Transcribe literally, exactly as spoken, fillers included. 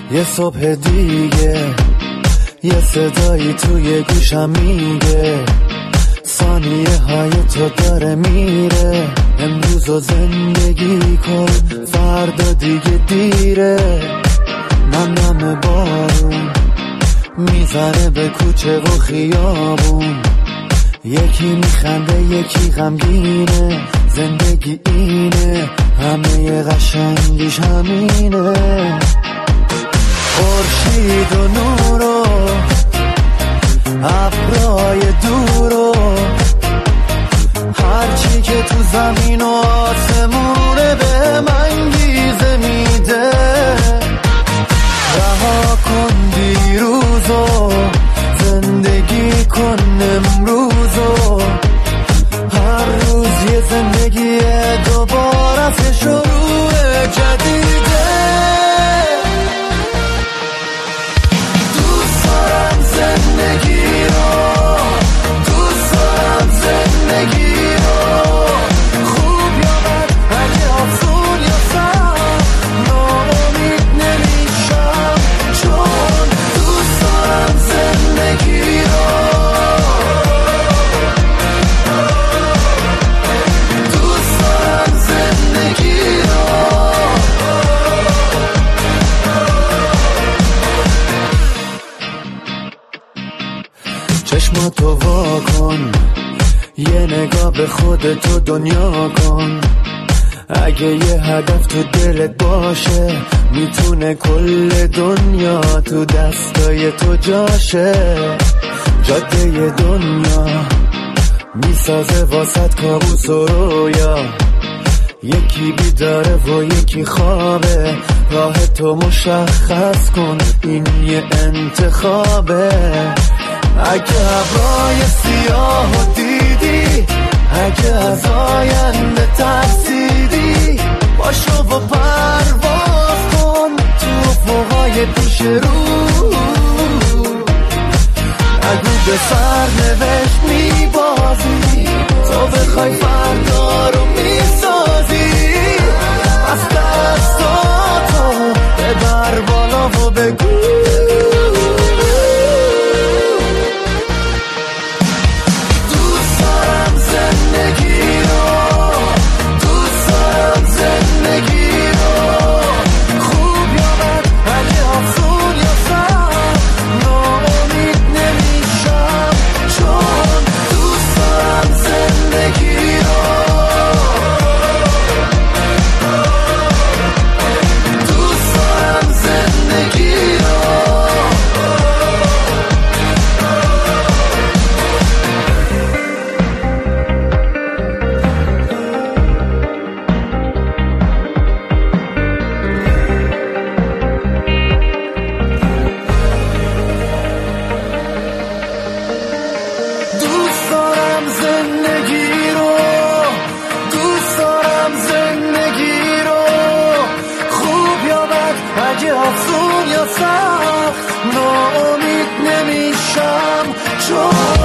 یه صبح دیگه یه صدایی توی گوشم میگه ثانیه های تو داره میره، امروز و زندگی کن فردا دیگه دیره. نم نم بارون میزنه به کوچه و خیابون، یکی میخنده یکی غمگینه، زندگی اینه همه قشنگیش همینه. خورشید و نور و ابرای دور و هرچی که تو زمین و آسمونه به من انگیزه میده. رها کن دیروز و زندگی کن امروز و هر روز یه زندگی دوباره از شروع جدیده. دوست دارم زندگی رو، دوست دارم زندگی رو، خوب یا بد اگه افزون یا سر ناامید نمیشم، چون دوست دارم زندگی رو، دوست دارم زندگی رو. چشماتو وا کن، یه نگاه به خودتو دنیا کن، اگه یه هدف تو دلت باشه میتونه کل دنیا تو دستای تو جاشه. جاده دنیا میسازه واسط کابوس و رویا، یکی بیداره و یکی خوابه، راه تو مشخص کن این یه انتخابه. اگه ابرای سیاه دیدی، اگه از آینده ترسیدی، باشو و پرواز کن تو افقای پیش رو. اگه به سرنوشت میبازی، تو بخوای فردا رو میسازی، از دستاتو ببر بالا و بگو زندگی رو، دوست دارم زندگی رو، خوب یا بد اگه افزون یا سر ناامید نمیشم، چون دوست دارم زندگی رو، دوست دارم زندگی رو. دوست دارم زندگی رو، دوست دارم زندگی رو، خوب یا بد اگه افزون یا سخت ناامید نمیشم، چون